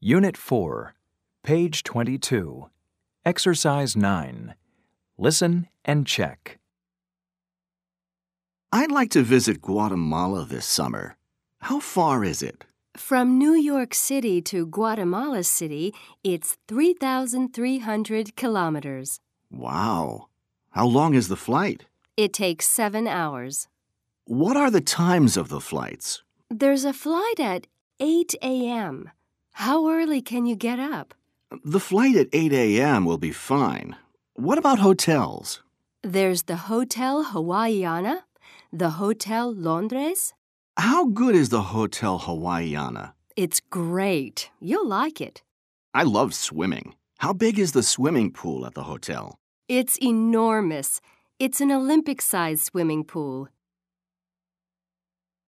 Unit 4, page 22. Exercise 9. Listen and check. I'd like to visit Guatemala this summer. How far is it? From New York City to Guatemala City, it's 3,300 kilometers. Wow. How long is the flight? It takes 7 hours. What are the times of the flights? There's a flight at 8 a.m. How early can you get up? The flight at 8 a.m. will be fine. What about hotels? There's the Hotel Hawaiiana, the Hotel Londres. How good is the Hotel Hawaiiana? It's great. You'll like it. I love swimming. How big is the swimming pool at the hotel? It's enormous. It's an Olympic-sized swimming pool.